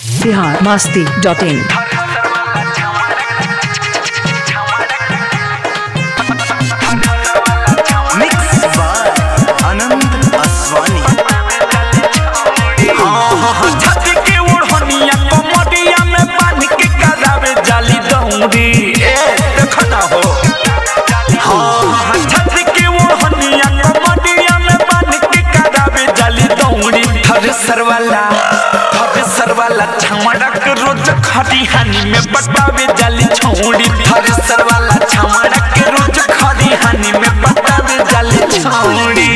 biharmasti.in। सरवाला छमड़क रोज खरिहानी में पटावे जाली छौड़ी। थ्रेसर वाला छमड़क रोज खरिहानी में पटावे जाली छौड़ी।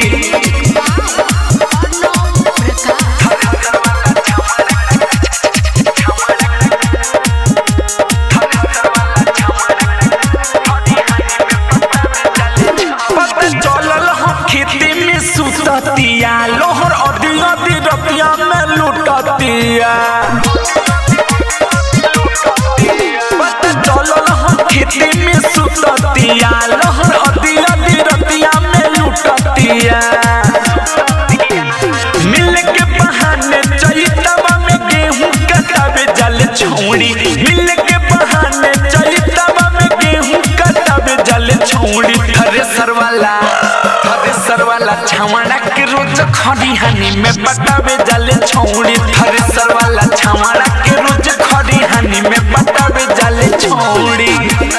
पता चलल हम खेती में सुततिया लोहर अधी अधी रतिया में लुटतिया। पता चलल हम खेती में सुततिया लोहर अधी अधी रतिया में लुटतिया। मिल के बहाने चैतवा में गेहूं कटावे जाले छौड़ी। मिल के बहाने चैतवा में गेहूं कटावे जाले छौड़ी। थ्रेसर वाला छमड़ा के रोज खरिहानी में पटावे जाले छौड़ी। थ्रेसर वाला छमड़ा के रोज खरिहानी में पटावे जाले छौड़ी।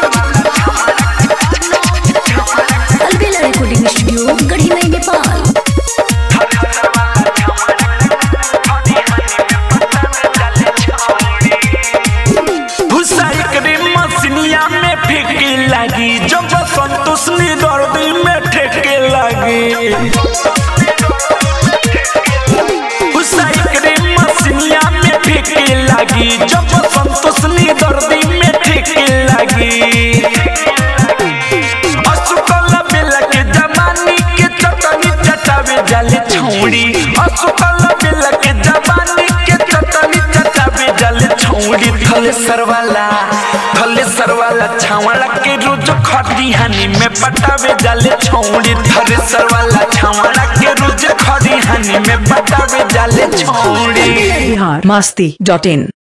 अलबेला रिकॉर्डिंग स्टूडियो गढ़ी मई नेपाल। मसीनिया में फेंके लगी जब संतोष नी दर्दी में ठेके लगी। मसीनिया में फेंके लगी जब संतोष नी दर्दी में ठेके लगी। असुकल बेला के जवानी के चटनी चटावे जाले छौड़ी। असुकल बेला के जवानी के चटनी चटावे जाले छौड़ी। थ्रेसर वाला छावड़ा के रोज खरिहानी में पटावे जाले छौड़ी। थ्रेसर वाला छावड़ा के रोज खरिहानी में पटावे जाले छौड़ी। biharmasti.in।